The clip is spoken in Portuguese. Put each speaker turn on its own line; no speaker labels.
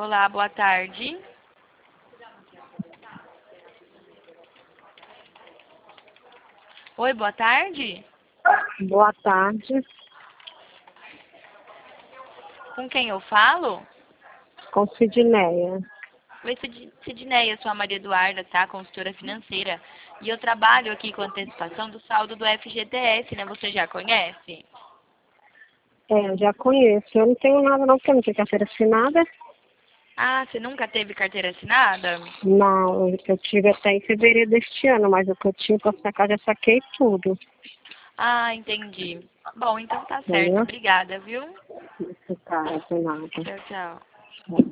Olá, boa tarde. Oi, boa tarde.
Boa tarde,
Com quem eu falo?
com Sidneia.
Oi, Sidneia, sou a Maria Eduarda, tá? Consultora financeira. E eu trabalho aqui com antecipação do saldo do FGTS, né? Você já conhece?
Eu já conheço. Eu não tenho nada não, porque eu não tenho carteira assinada.
Ah, você nunca teve carteira assinada?
Não, eu tive até em fevereiro deste ano, mas o que eu tinha para sacar já saquei tudo.
Ah, entendi. Bom, então tá certo.
Entendeu?
Obrigada, viu?
Isso, cara, de nada.
Tchau, tchau.